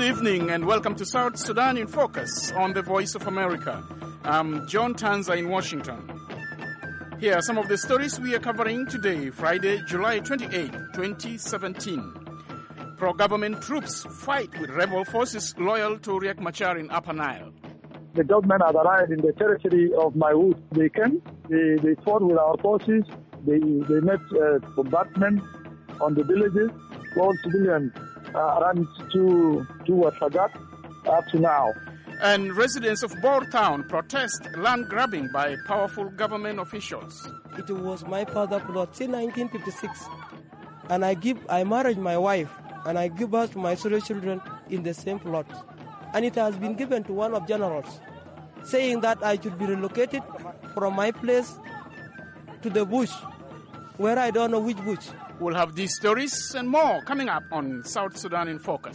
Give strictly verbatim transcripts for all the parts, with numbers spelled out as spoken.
Good evening and welcome to South Sudan in Focus on the Voice of America. I'm John Tanza in Washington. Here are some of the stories we are covering today, Friday, July twenty-eighth, twenty seventeen. Pro-government troops fight with rebel forces loyal to Riek Machar in Upper Nile. The government has arrived in the territory of Maiwut. They came, they, they fought with our forces, they, they met uh, bombardment on the villages. All civilians uh, ran to, to Wafagat up to now. And residents of Bor town protest land grabbing by powerful government officials. It was my father's plot since nineteen fifty-six. And I give, I married my wife and I give birth to my three children in the same plot. And it has been given to one of generals, saying that I should be relocated from my place to the bush, where I don't know which bush. We'll have these stories and more coming up on South Sudan in Focus.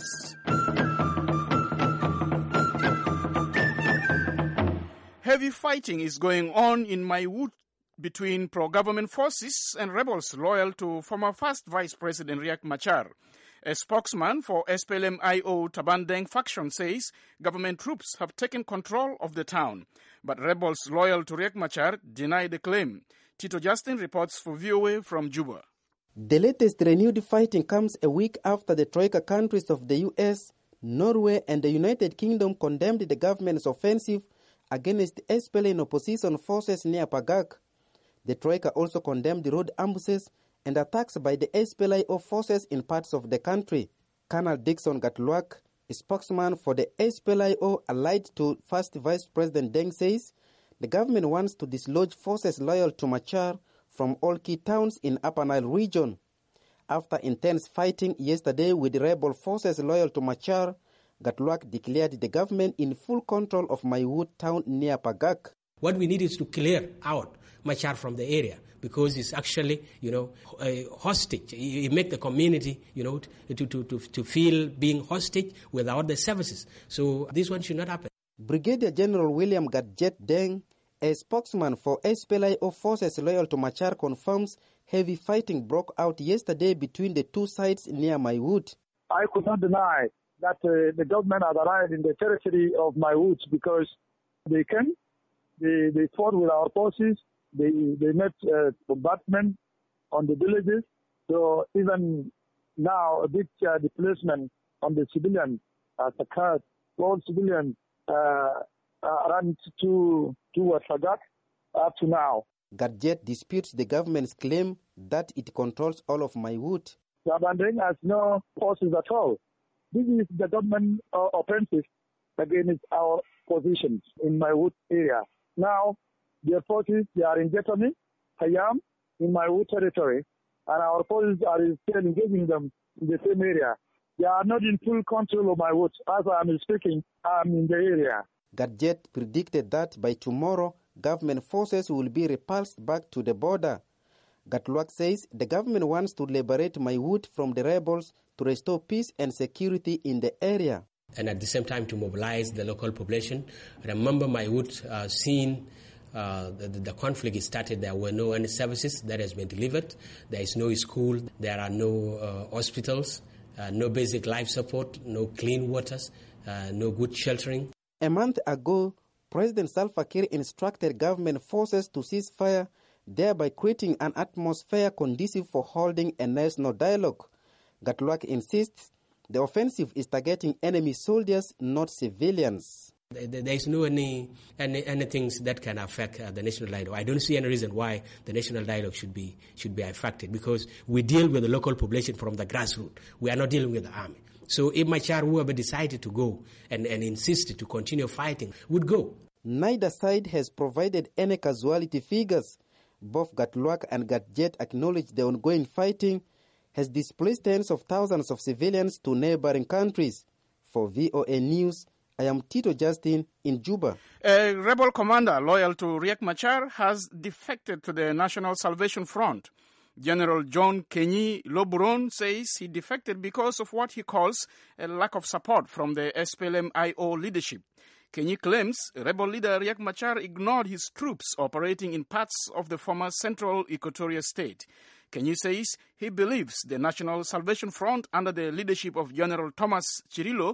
Heavy fighting is going on in Maiwut between pro-government forces and rebels loyal to former First Vice President Riek Machar. A spokesman for S P L M I O Tabandeng faction says government troops have taken control of the town, but rebels loyal to Riek Machar deny the claim. Tito Justin reports for V O A from Juba. The latest renewed fighting comes a week after the Troika countries of the U S, Norway and the United Kingdom condemned the government's offensive against S P L M opposition forces near Pagak. The Troika also condemned road ambushes and attacks by the S P L M forces in parts of the country. Colonel Dixon Gatluak, a spokesman for the S P L M allied to First Vice President Deng, says the government wants to dislodge forces loyal to Machar from all key towns in Upper Nile region. After intense fighting yesterday with rebel forces loyal to Machar, Gatluak declared the government in full control of Maiwut town near Pagak. What we need is to clear out Machar from the area because it's actually, you know, a hostage. You make the community, you know, to, to, to, to feel being hostage without the services. So this one should not happen. Brigadier General William Gadjet Deng, a spokesman for S P L M forces loyal to Machar, confirms heavy fighting broke out yesterday between the two sides near Maiwut. I could not deny that uh, the government has arrived in the territory of Maiwut because they came, they, they fought with our forces, they, they met uh, bombardment on the villages. So even now, a big uh, displacement on the civilians has occurred. All civilians uh, uh, ran to, to Wafagat up to now. Gadjet disputes the government's claim that it controls all of Maiwut. Tabandeng has no forces at all. This is the government uh, offensive against our positions in Maiwut area. Now, their forces, they are in Getami, Hayam, in Maiwut territory, and our forces are still engaging them in the same area. They are not in full control of Maiwut. As I am speaking, I am in the area. Gadjet predicted that by tomorrow, government forces will be repulsed back to the border. Gatluak says the government wants to liberate Maiwut from the rebels to restore peace and security in the area. And at the same time to mobilize the local population. Remember Maiwut uh, scene, uh, the, the conflict started, there were no any services that has been delivered. There is no school, there are no uh, hospitals, uh, no basic life support, no clean waters, uh, no good sheltering. A month ago, President Salva Kiir instructed government forces to cease fire, thereby creating an atmosphere conducive for holding a national dialogue. Gatluak insists the offensive is targeting enemy soldiers, not civilians. There is no any, any anything that can affect uh, the national dialogue. I don't see any reason why the national dialogue should be should be affected because we deal with the local population from the grassroots. We are not dealing with the army. So if Machar, whoever decided to go and, and insisted to continue fighting, would go. Neither side has provided any casualty figures. Both Gatluak and Gadjet acknowledge the ongoing fighting has displaced tens of thousands of civilians to neighboring countries. For V O A News, I am Tito Justin in Juba. A rebel commander loyal to Riek Machar has defected to the National Salvation Front. General John Kenyi Loburon says he defected because of what he calls a lack of support from the S P L M I O leadership. Kenyi claims rebel leader Riek Machar ignored his troops operating in parts of the former central Equatoria state. Kenyi says he believes the National Salvation Front under the leadership of General Thomas Chirilo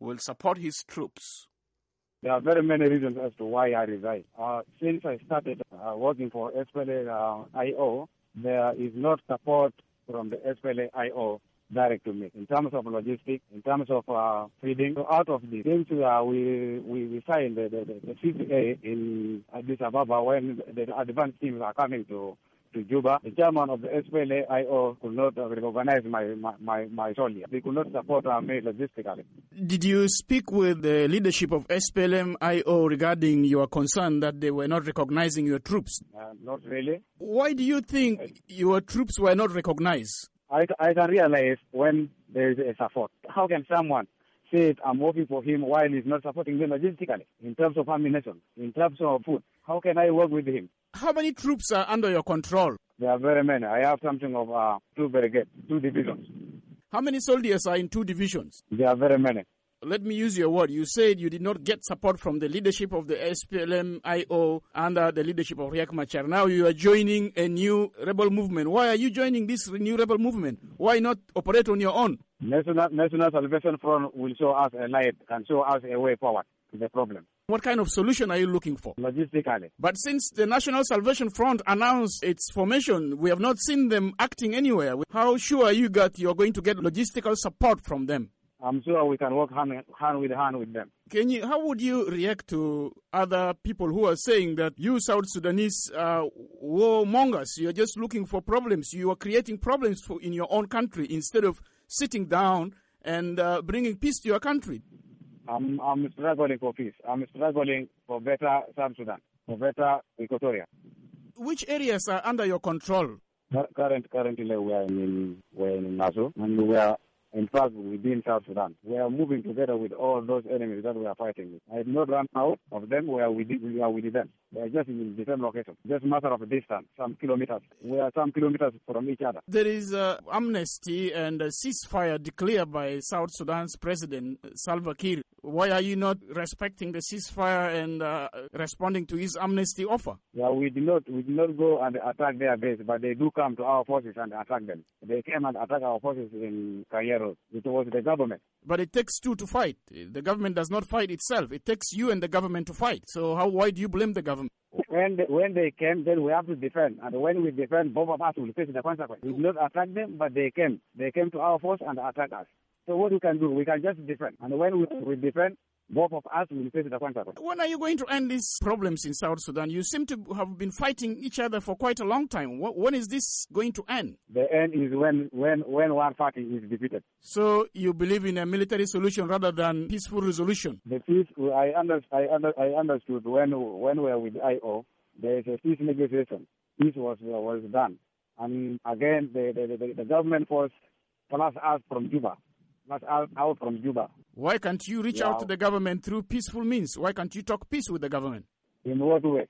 will support his troops. There are very many reasons as to why I resigned. Uh, since I started uh, working for S P L A I O, there is not support from the S P L A I O direct to me in terms of logistics, in terms of uh, feeding. So out of the things uh, we, we we signed the, the, the C C A in Addis Ababa when the advanced teams are coming to to Juba, the chairman of the S P L A I O could not uh, recognize my, my, my, my soldier. They could not support uh, me logistically. Did you speak with the leadership of S P L M I O regarding your concern that they were not recognizing your troops? Uh, not really. Why do you think your troops were not recognized? I, I can realize when there is a support. How can someone say I'm working for him while he's not supporting me logistically, in terms of ammunition, in terms of food? How can I work with him? How many troops are under your control? There are very many. I have something of uh, two brigades, two divisions. How many soldiers are in two divisions? There are very many. Let me use your word. You said you did not get support from the leadership of the S P L M I O under the leadership of Riek Machar. Now you are joining a new rebel movement. Why are you joining this new rebel movement? Why not operate on your own? National, National Salvation Front will show us a light and show us a way forward to the problem. What kind of solution are you looking for? Logistically. But since the National Salvation Front announced its formation, we have not seen them acting anywhere. How sure are you that you are going to get logistical support from them? I'm sure we can work hand, hand with hand with them. Can you, how would you react to other people who are saying that you South Sudanese are warmongers? You're just looking for problems. You are creating problems for, in your own country instead of sitting down and uh, bringing peace to your country. I'm, I'm struggling for peace. I'm struggling for better South Sudan, for better Equatoria. Which areas are under your control? Current, currently, we are in, we're in Nasu, and we are, in fact, within South Sudan. We are moving together with all those enemies that we are fighting with. I have not run out of them. We are with, we are with them. They are just in the same location. Just a matter of distance, some kilometers. We are some kilometers from each other. There is uh, amnesty and a ceasefire declared by South Sudan's president, Salva Kiir. Why are you not respecting the ceasefire and uh, responding to his amnesty offer? Yeah, we did not we did not go and attack their base, but they do come to our forces and attack them. They came and attacked our forces in Cairo. It was the government. But it takes two to fight. The government does not fight itself. It takes you and the government to fight. So how why do you blame the government? When they, when they came, then we have to defend. And when we defend, both of us will face the consequence. We did not attack them, but they came. They came to our force and attacked us. So what we can do, we can just defend. And when we, we defend, both of us will face the consequence. When are you going to end these problems in South Sudan? You seem to have been fighting each other for quite a long time. When is this going to end? The end is when, when, when one party is defeated. So you believe in a military solution rather than peaceful resolution? The peace, I, under, I, under, I understood when, when we were with I O, there is a peace negotiation. Peace was, was done. And again, the, the, the, the government force plus us from Juba. Plus out, out from Juba. Why can't you reach yeah. out to the government through peaceful means? Why can't you talk peace with the government? In what way?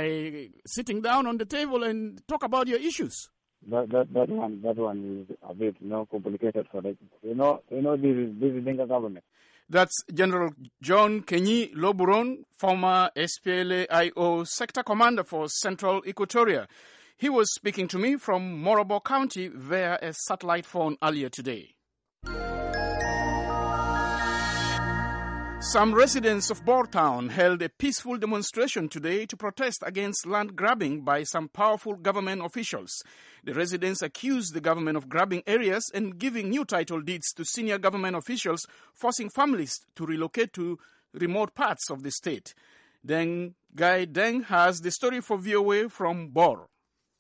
By sitting down on the table and talk about your issues. That that, that one that one is a bit you know, complicated for the you know you know this is this is Dinka government. That's General John Kenyi Loburon, former S P L A I O sector commander for Central Equatoria. He was speaking to me from Morobo County via a satellite phone earlier today. Some residents of Bor Town held a peaceful demonstration today to protest against land grabbing by some powerful government officials. The residents accused the government of grabbing areas and giving new title deeds to senior government officials, forcing families to relocate to remote parts of the state. Deng Gai Deng has the story for V O A from Bor.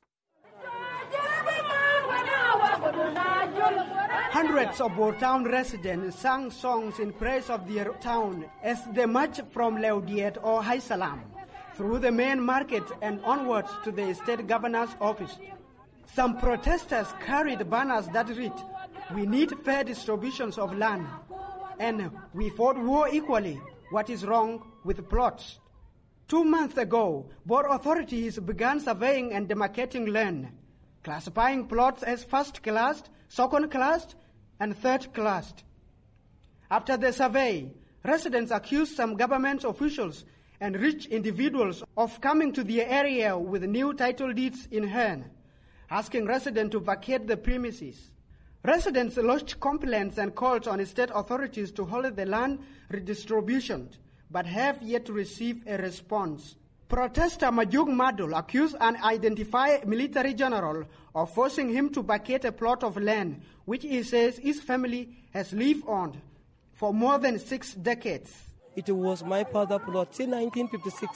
Hundreds of Bor Town residents sang songs in praise of their town as they marched from Laudiet or Hai Salam through the main market and onwards to the state governor's office. Some protesters carried banners that read, "We need fair distributions of land," and "We fought war equally. What is wrong with plots?" Two months ago, Bor authorities began surveying and demarcating land, classifying plots as first-classed, second-classed, and third-classed. After the survey, residents accused some government officials and rich individuals of coming to the area with new title deeds in hand, asking residents to vacate the premises. Residents lodged complaints and calls on state authorities to hold the land redistribution, but have yet to receive a response. Protester Majuk Madul accused an identified military general of forcing him to vacate a plot of land, which he says his family has lived on for more than six decades. It was my father's plot since nineteen fifty-six,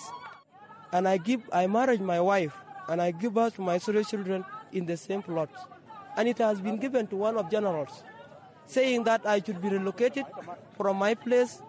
and I give I married my wife, and I give birth to my three children in the same plot. And it has been given to one of generals, saying that I should be relocated from my place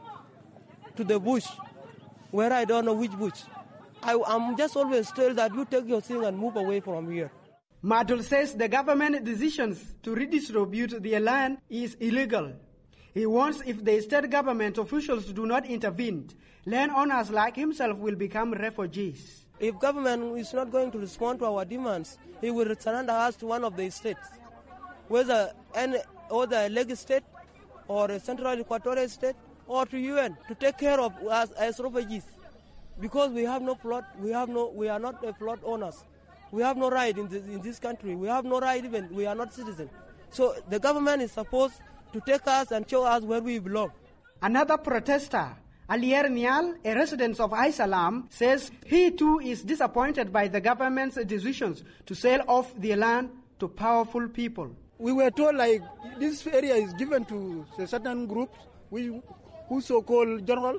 to the bush, where I don't know which bush. I, I'm just always told that you take your thing and move away from here. Madul says the government decisions to redistribute the land is illegal. He warns if the state government officials do not intervene, landowners like himself will become refugees. If government is not going to respond to our demands, he will surrender us to one of the states, whether any other leg state or a central equatorial state or to U N to take care of us as refugees. Because we have no plot, we have no, we are not a plot owners. We have no right in this, in this country. We have no right even, we are not citizens. So the government is supposed to take us and show us where we belong. Another protester, Alier Nial, a resident of Ai Salam, says he too is disappointed by the government's decisions to sell off the land to powerful people. We were told like this area is given to a certain groups, we, who so-called generals,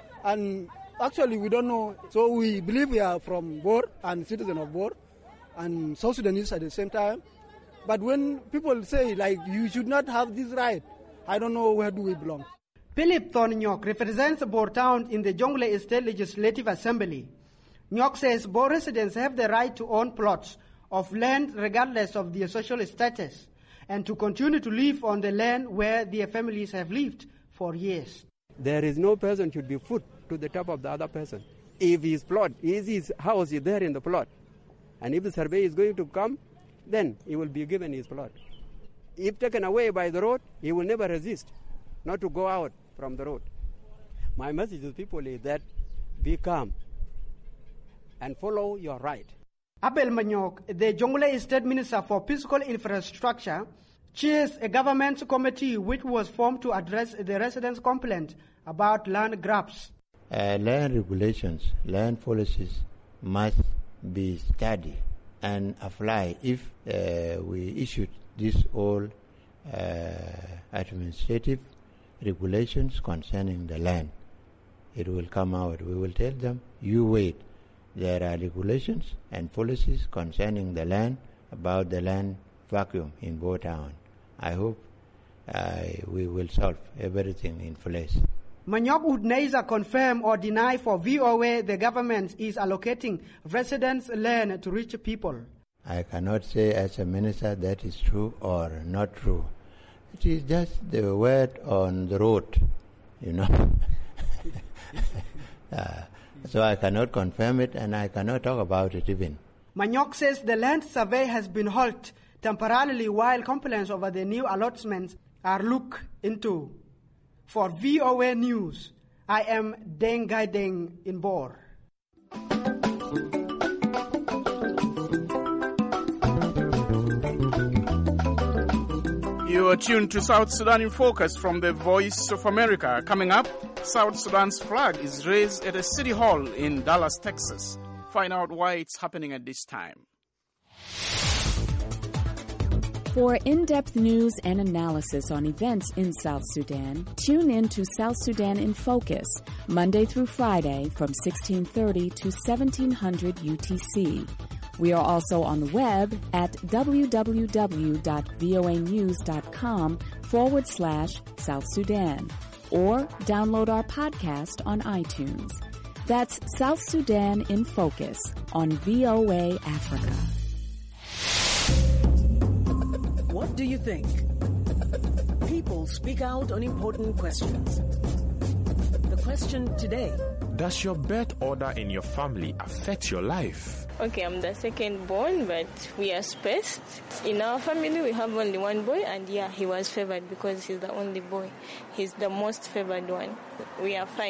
and actually we don't know. So we believe we are from Bor and citizen of Bor and South Sudanese at the same time. But when people say like you should not have this right, I don't know where do we belong. Philip Thon Nyok represents Bor Town in the Jonglei State Legislative Assembly. Nyok says Bor residents have the right to own plots of land regardless of their social status and to continue to live on the land where their families have lived for years. There is no person should be put to the top of the other person. If his plot, is his house is there in the plot, and if the survey is going to come, then he will be given his plot. If taken away by the road, he will never resist not to go out from the road. My message to people is that be calm and follow your right. Abel Manyok, the Jonglei State Minister for Physical Infrastructure, chairs a government committee which was formed to address the residents' complaint about land grabs. Uh, land regulations, land policies must be studied and applied if uh, we issued these all uh, administrative regulations concerning the land. It will come out. We will tell them, you wait. There are regulations and policies concerning the land, about the land vacuum in Bor Town. I hope uh, we will solve everything in place. Manyok would neither confirm or deny for V O A the government is allocating residents' land to rich people. I cannot say as a minister that is true or not true. It is just the word on the road, you know. uh, so I cannot confirm it and I cannot talk about it even. Manyok says the land survey has been halted temporarily while complaints over the new allotments are looked into. For V O A News, I am Deng Gai Deng in Bor. You are tuned to South Sudan in Focus from the Voice of America. Coming up, South Sudan's flag is raised at a city hall in Dallas, Texas. Find out why it's happening at this time. For in-depth news and analysis on events in South Sudan, tune in to South Sudan in Focus, Monday through Friday from sixteen thirty to seventeen hundred U T C. We are also on the web at www.voanews.com forward slash South Sudan or download our podcast on iTunes. That's South Sudan in Focus on V O A Africa. What do you think? People speak out on important questions. The question today: does your birth order in your family affect your life? Okay, I'm the second born, but we are spaced. In our family, we have only one boy, and yeah, he was favored because he's the only boy. He's the most favored one. We are five,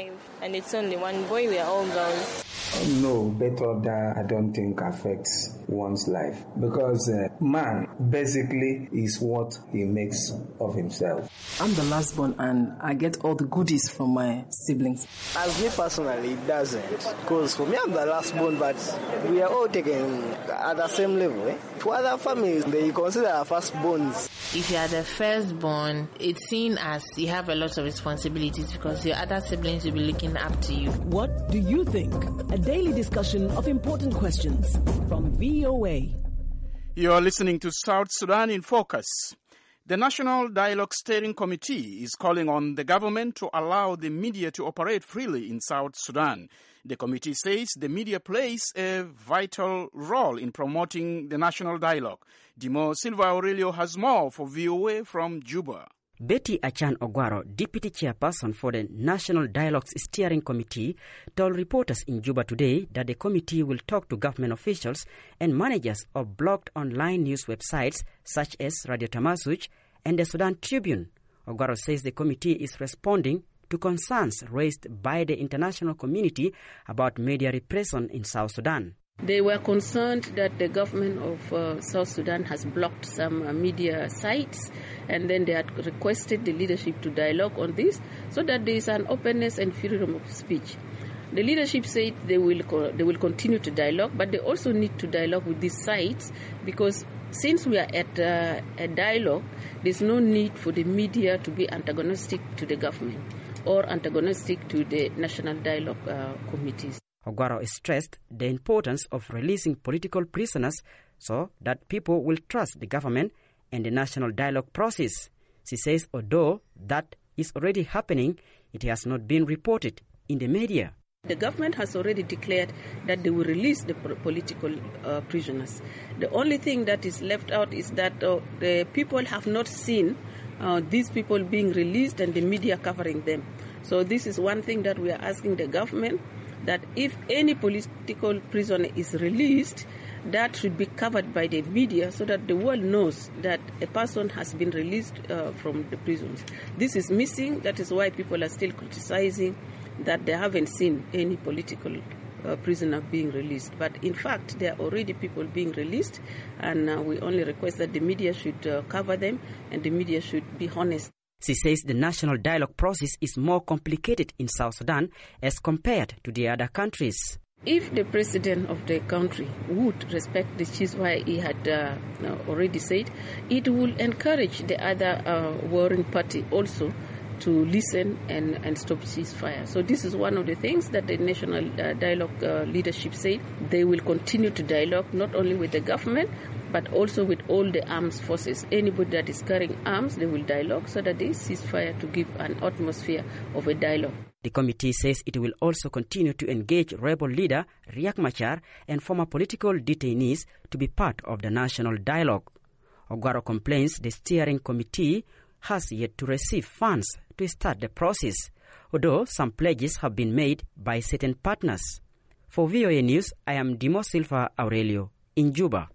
and it's only one boy. We are all girls. No, birth order I don't think affects one's life because uh, man basically is what he makes of himself. I'm the last born and I get all the goodies from my siblings. As me personally, it doesn't. Because for me, I'm the last born, but we are all taken at the same level. Eh? For other families, they consider our firstborns. If you are the firstborn, it's seen as you have a lot of responsibilities because your other siblings will be looking up to you. What do you think? A daily discussion of important questions from V O A. You're listening to South Sudan in Focus. The National Dialogue Steering Committee is calling on the government to allow the media to operate freely in South Sudan. The committee says the media plays a vital role in promoting the national dialogue. Dimo Silva Aurelio has more for V O A from Juba. Betty Achan Ogwaro, Deputy Chairperson for the National Dialogue Steering Committee, told reporters in Juba today that the committee will talk to government officials and managers of blocked online news websites such as Radio Tamasuj and the Sudan Tribune. Ogwaro says the committee is responding to concerns raised by the international community about media repression in South Sudan. They were concerned that the government of uh, South Sudan has blocked some uh, media sites, and then they had requested the leadership to dialogue on this so that there is an openness and freedom of speech. The leadership said they will co- they will continue to dialogue, but they also need to dialogue with these sites because since we are at uh, a dialogue, there's no need for the media to be antagonistic to the government or antagonistic to the national dialogue uh, committees. Ogwaro stressed the importance of releasing political prisoners so that people will trust the government and the national dialogue process. She says although that is already happening, it has not been reported in the media. The government has already declared that they will release the political uh, prisoners. The only thing that is left out is that uh, the people have not seen uh, these people being released and the media covering them. So this is one thing that we are asking the government, that if any political prisoner is released, that should be covered by the media so that the world knows that a person has been released uh, from the prisons. This is missing. That is why people are still criticizing that they haven't seen any political uh, prisoner being released. But in fact, there are already people being released, and uh, we only request that the media should uh, cover them and the media should be honest. She says the national dialogue process is more complicated in South Sudan as compared to the other countries. If the president of the country would respect the ceasefire he had uh, already said, it will encourage the other uh, warring party also to listen and, and stop ceasefire. So this is one of the things that the national uh, dialogue uh, leadership said. They will continue to dialogue not only with the government, but also with all the armed forces. Anybody that is carrying arms, they will dialogue so that they ceasefire to give an atmosphere of a dialogue. The committee says it will also continue to engage rebel leader Riek Machar and former political detainees to be part of the national dialogue. Ogwaro complains the steering committee has yet to receive funds to start the process, although some pledges have been made by certain partners. For V O A News, I am Dimo Silva Aurelio in Juba.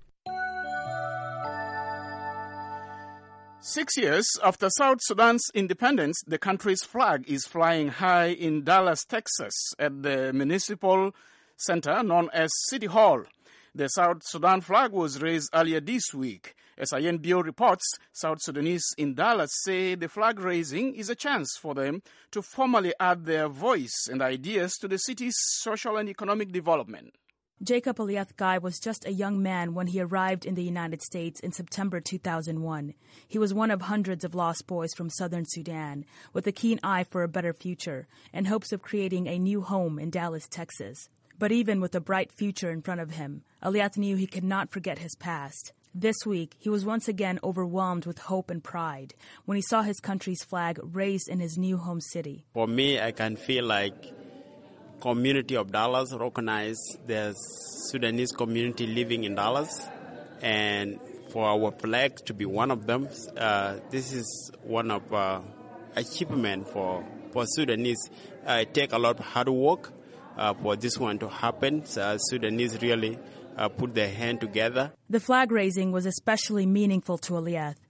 Six years after South Sudan's independence, the country's flag is flying high in Dallas, Texas, at the municipal center known as City Hall. The South Sudan flag was raised earlier this week. As I N B O reports, South Sudanese in Dallas say the flag raising is a chance for them to formally add their voice and ideas to the city's social and economic development. Jacob Aliath Guy was just a young man when he arrived in the United States in September two thousand one. He was one of hundreds of lost boys from southern Sudan with a keen eye for a better future and hopes of creating a new home in Dallas, Texas. But even with a bright future in front of him, Aliath knew he could not forget his past. This week, he was once again overwhelmed with hope and pride when he saw his country's flag raised in his new home city. For me, I can feel like community of Dallas recognize the Sudanese community living in Dallas, and for our flag to be one of them, uh, this is one of uh, achievement for for Sudanese. Uh, it take a lot of hard work uh, for this one to happen. So Sudanese really uh, put their hand together. The flag raising was especially meaningful to Aliath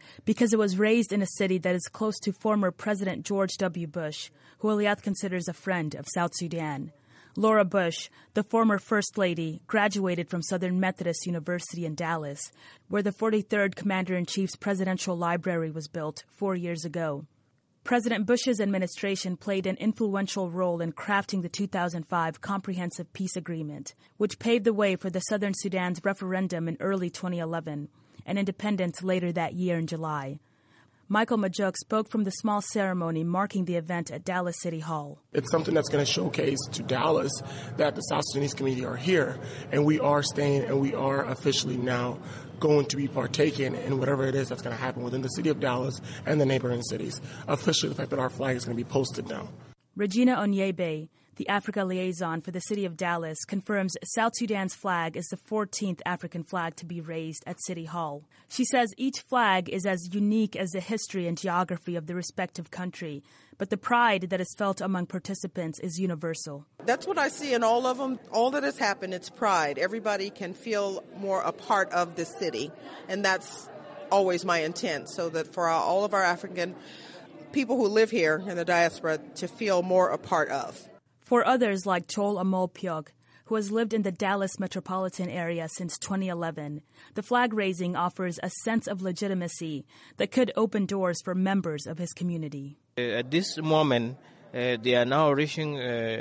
because it was raised in a city that is close to former President George W. Bush, who Aliath considers a friend of South Sudan. Laura Bush, the former First Lady, graduated from Southern Methodist University in Dallas, where the forty-third Commander-in-Chief's Presidential Library was built four years ago. President Bush's administration played an influential role in crafting the two thousand five Comprehensive Peace Agreement, which paved the way for the Southern Sudan's referendum in early twenty eleven and independence later that year in July. Michael Majuk spoke from the small ceremony marking the event at Dallas City Hall. It's something that's going to showcase to Dallas that the South Sudanese community are here, and we are staying, and we are officially now going to be partaking in whatever it is that's going to happen within the city of Dallas and the neighboring cities. Officially, the fact that our flag is going to be posted now. Regina Onyebe, the Africa liaison for the city of Dallas, confirms South Sudan's flag is the fourteenth African flag to be raised at City Hall. She says each flag is as unique as the history and geography of the respective country, but the pride that is felt among participants is universal. That's what I see in all of them. All that has happened, it's pride. Everybody can feel more a part of the city, and that's always my intent, so that for our, all of our African people who live here in the diaspora to feel more a part of. For others like Chol Amol-Pyog, who has lived in the Dallas metropolitan area since twenty eleven, the flag raising offers a sense of legitimacy that could open doors for members of his community. Uh, at this moment, uh, they are now reaching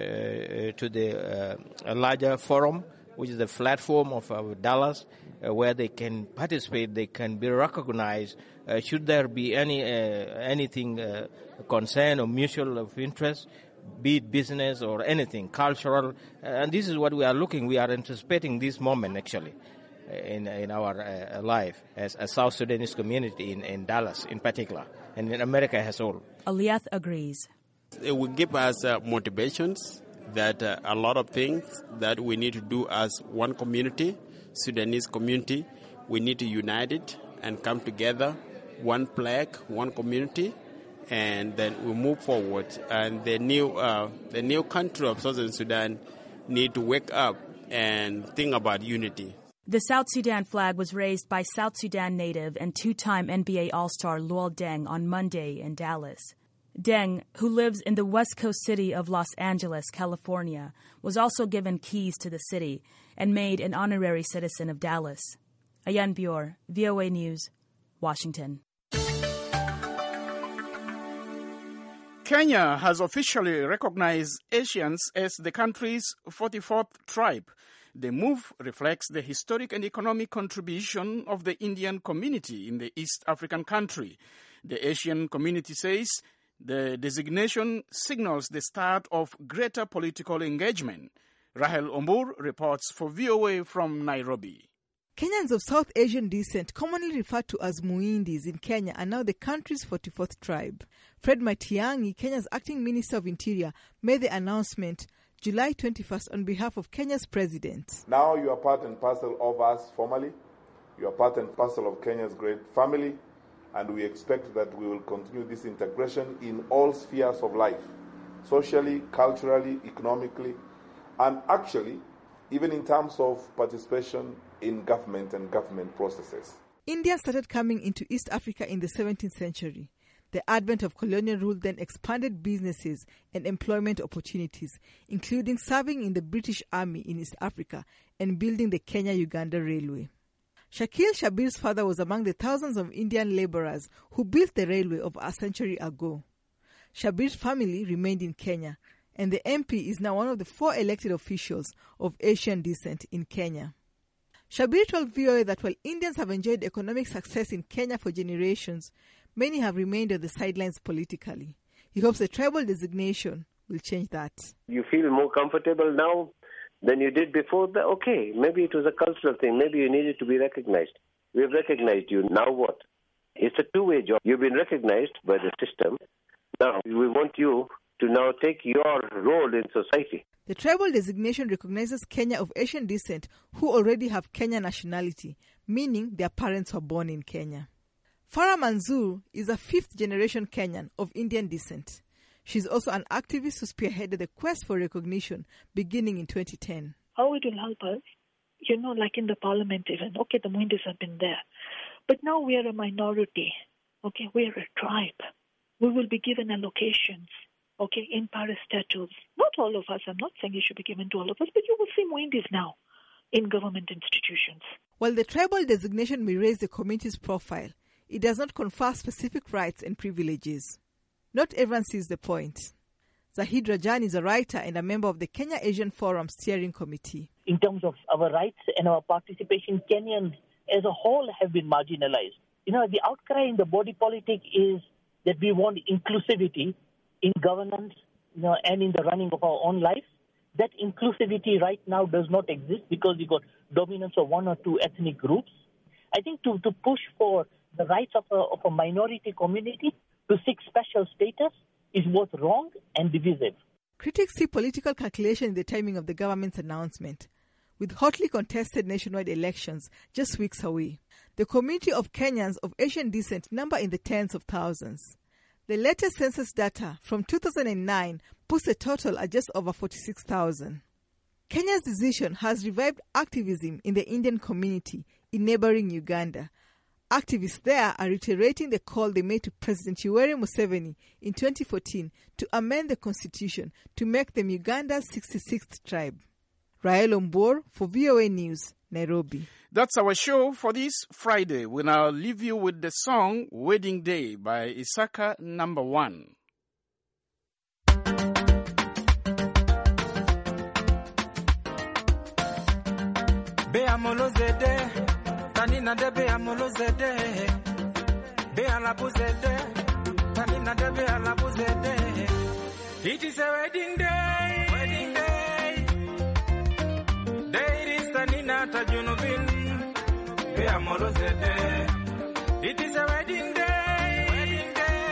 uh, to the uh, a larger forum, which is the platform of uh, Dallas, uh, where they can participate, they can be recognized. Uh, should there be any uh, anything uh, concern or mutual of interest, be it business or anything, cultural, and this is what we are looking, we are anticipating this moment actually in in our uh, life as a South Sudanese community in, in Dallas in particular, and in America as a whole. Aliath agrees. It will give us uh, motivations that uh, a lot of things that we need to do as one community, Sudanese community, we need to unite it and come together, one flag, one community, and then we move forward. And the new uh, the new country of Southern Sudan need to wake up and think about unity. The South Sudan flag was raised by South Sudan native and two-time N B A All-Star Luol Deng on Monday in Dallas. Deng, who lives in the west coast city of Los Angeles, California, was also given keys to the city and made an honorary citizen of Dallas. Ayan Bior, V O A News, Washington. Kenya has officially recognized Asians as the country's forty-fourth tribe. The move reflects the historic and economic contribution of the Indian community in the East African country. The Asian community says the designation signals the start of greater political engagement. Rahel Ombur reports for V O A from Nairobi. Kenyans of South Asian descent, commonly referred to as Muindis in Kenya, are now the country's forty-fourth tribe. Fred Matiang'i, Kenya's acting Minister of Interior, made the announcement July twenty-first on behalf of Kenya's president. Now you are part and parcel of us formally. You are part and parcel of Kenya's great family, and we expect that we will continue this integration in all spheres of life, socially, culturally, economically, and actually, even in terms of participation in government and government processes. India started coming into East Africa in the seventeenth century. The advent of colonial rule then expanded businesses and employment opportunities, including serving in the British Army in East Africa and building the Kenya-Uganda Railway. Shakil Shabir's father was among the thousands of Indian laborers who built the railway over a century ago. Shabir's family remained in Kenya, and the M P is now one of the four elected officials of Asian descent in Kenya. Shabir told V O A that while Indians have enjoyed economic success in Kenya for generations, many have remained on the sidelines politically. He hopes the tribal designation will change that. You feel more comfortable now than you did before? Okay, maybe it was a cultural thing. Maybe you needed to be recognized. We have recognized you. Now what? It's a two-way job. You've been recognized by the system. Now we want you to now take your role in society. The tribal designation recognizes Kenya of Asian descent who already have Kenyan nationality, meaning their parents were born in Kenya. Farah Manzoor is a fifth-generation Kenyan of Indian descent. She's also an activist who spearheaded the quest for recognition beginning in twenty ten. How it will help us, you know, like in the parliament even, okay, the Muindis have been there. But now we are a minority. Okay, we're a tribe. We will be given allocations, okay, in parastatals. Not all of us. I'm not saying it should be given to all of us, but you will see Mwindis now in government institutions. While the tribal designation may raise the community's profile, it does not confer specific rights and privileges. Not everyone sees the point. Zahid Rajan is a writer and a member of the Kenya Asian Forum Steering Committee. In terms of our rights and our participation, Kenyans as a whole have been marginalized. You know, the outcry in the body politic is that we want inclusivity in governance, you know, and in the running of our own life. That inclusivity right now does not exist because we got dominance of one or two ethnic groups. I think to, to push for the rights of a, of a minority community to seek special status is both wrong and divisive. Critics see political calculation in the timing of the government's announcement, with hotly contested nationwide elections just weeks away. The community of Kenyans of Asian descent number in the tens of thousands. The latest census data from two thousand nine puts the total at just over forty-six thousand. Kenya's decision has revived activism in the Indian community in neighboring Uganda. Activists there are reiterating the call they made to President Yoweri Museveni in twenty fourteen to amend the constitution to make them Uganda's sixty-sixth tribe. Rael Ombor for V O A News, Nairobi. That's our show for this Friday. We'll now leave you with the song Wedding Day by Isaka Number One. Tanina de be amolo zede, be ala buzede, tanina de be ala buzede. It is a wedding day, wedding day. Day is tanina tajunubin, be amolo zede. It is a wedding day, wedding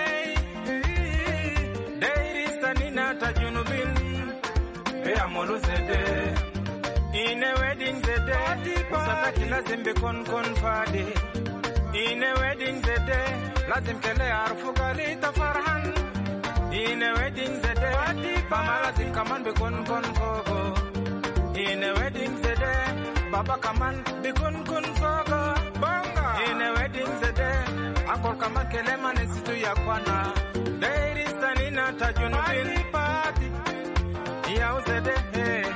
day. Day is tanina tajunubin, be amolo zede. In a wedding the day, Usataki lazim be kon kon fadi. In a wedding the day, lazim kele arfugali ta farhan. In a wedding the day, Mama lazim kaman be kon kon fogo. In a wedding the day, Baba kaman be kon kon fogo. Bonga. In a wedding the day, Uncle kaman kele manesi tu yakwana. There is tanina tajunubin party. Iya uzede hey.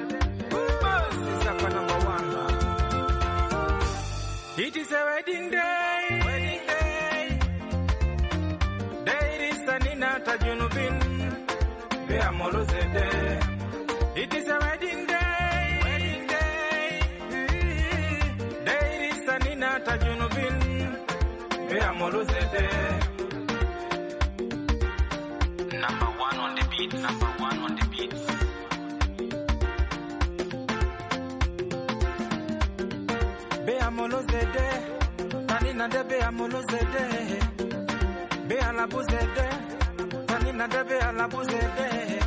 It is a wedding day, wedding day. Day is tanina tajunubin, be amolo zede. It is a wedding day, wedding day. Day is tanina tajunubin, be amolo zede. Number one on the beat, number one on the beat. Be amolo zede, tanina de be amolo zede. Be alabu zede, tanina de be alabu zede.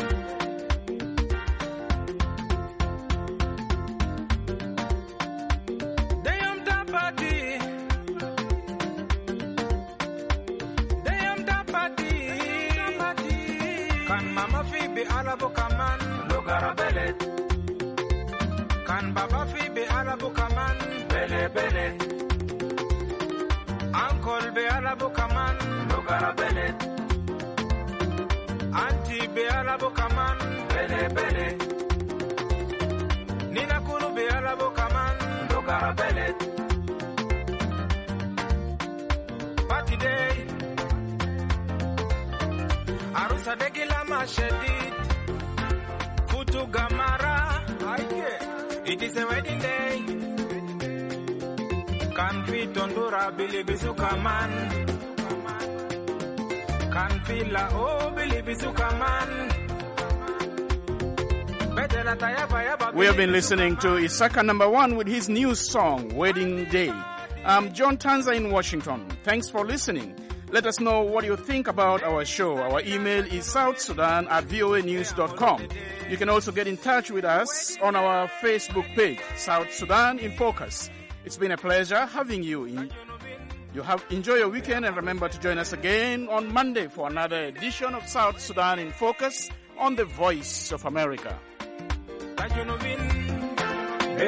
Deyam tapati, deyam tapati. Kan mama fi be alabu kaman, logara belet. Kan baba fi be alabu kaman, bele bele. Uncle be alabu kaman, logara bele. Auntie be alabu kaman, bele bele. Nina kuru be alabu kaman, logara bele. Party day. Arusa degila mashedit. Futu gamara. Aike. It is a wedding day. Can fit Ondura Billy Bisukaman. Can feel la oh Billy Bisukaman. We have been listening to Isaka Number One with his new song, Wedding Day. I'm John Tanza in Washington. Thanks for listening. Let us know what you think about our show. Our email is south sudan at voa news dot com. You can also get in touch with us on our Facebook page, South Sudan in Focus. It's been a pleasure having you. In, you have enjoy your weekend and remember to join us again on Monday for another edition of South Sudan in Focus on the Voice of America.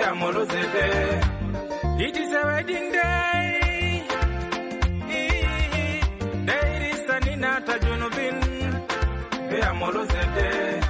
It is a wedding day. Molozede.